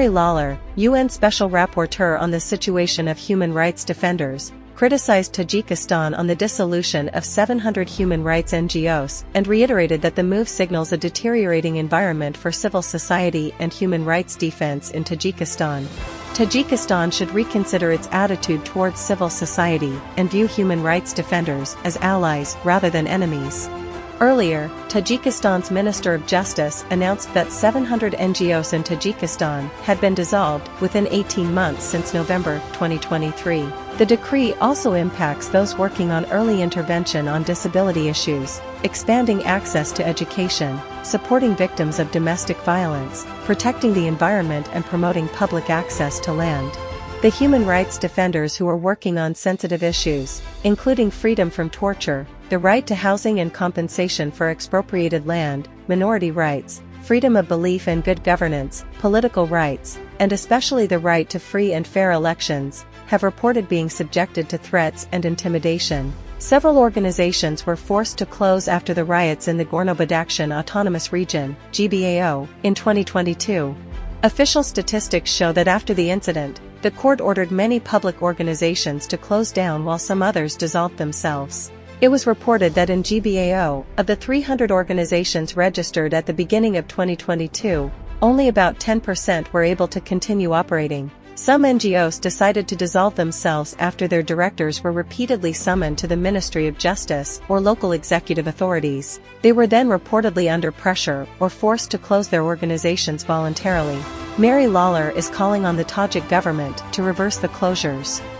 Mary Lawler, UN Special Rapporteur on the Situation of Human Rights Defenders, criticized Tajikistan on the dissolution of 700 human rights NGOs and reiterated that the move signals a deteriorating environment for civil society and human rights defense in Tajikistan. Tajikistan should reconsider its attitude towards civil society and view human rights defenders as allies rather than enemies. Earlier, Tajikistan's Minister of Justice announced that 700 NGOs in Tajikistan had been dissolved within 18 months since November 2023. The decree also impacts those working on early intervention on disability issues, expanding access to education, supporting victims of domestic violence, protecting the environment and promoting public access to land. The human rights defenders who are working on sensitive issues, including freedom from torture, the right to housing and compensation for expropriated land, minority rights, freedom of belief and good governance, political rights, and especially the right to free and fair elections, have reported being subjected to threats and intimidation. Several organizations were forced to close after the riots in the Gorno-Badakhshan Autonomous Region, GBAO, in 2022. Official statistics show that after the incident, the court ordered many public organizations to close down while some others dissolved themselves. It was reported that in GBAO, of the 300 organizations registered at the beginning of 2022, only about 10% were able to continue operating. Some NGOs decided to dissolve themselves after their directors were repeatedly summoned to the Ministry of Justice or local executive authorities. They were then reportedly under pressure or forced to close their organizations voluntarily. Mary Lawler is calling on the Tajik government to reverse the closures.